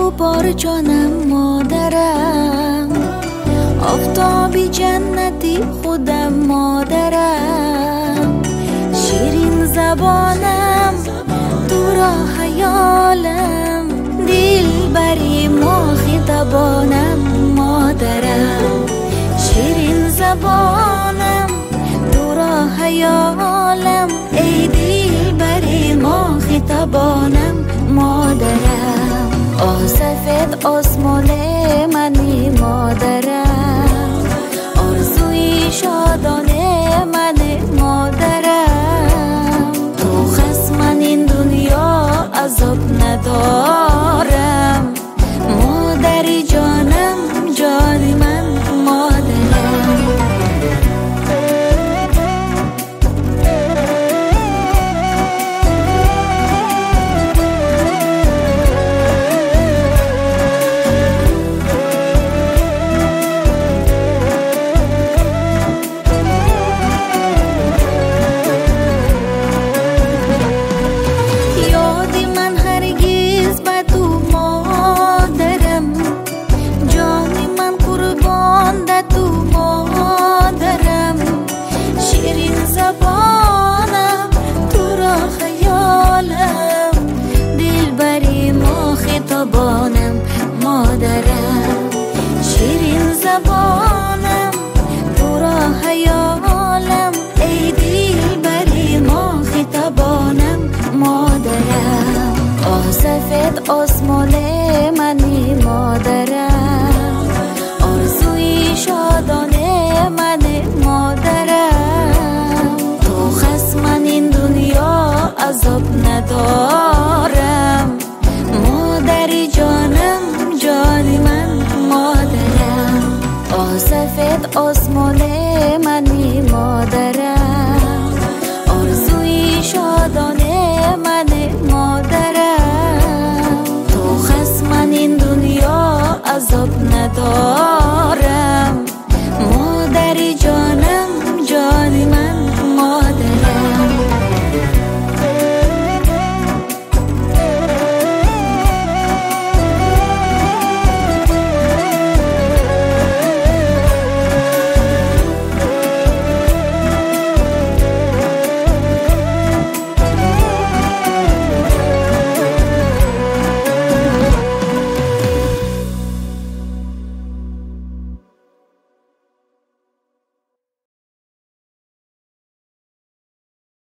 تو بار جانم مادرم، آفتابی جنتی خودم مادرم، شیرین زبانم تو را خیالم، دلبری ما خطبانم مادرم، شیرین زبانم تو را خیالم، ای دلبری ما خطبانم مادرم. سفید آسمان منی مادرم، آرزوی شادانه من مادرم، تو خصم این دنیا عذاب ندارم، مادری جانم جان من مادرم. زبانم مادرم، شیرین زبانم تو را خیالم، ای دلبری ما خطبانم مادرم. سفید آسمان منی مادرم، آرزوی شادانه من مادرم، تو خصم این دنیا عذاب ندارم، مادری جانم جان من مادرم. سفید آسمان منی مادرم، آرزوی شادانه من مادرم، تو خصم این دنیا عذاب ندارم.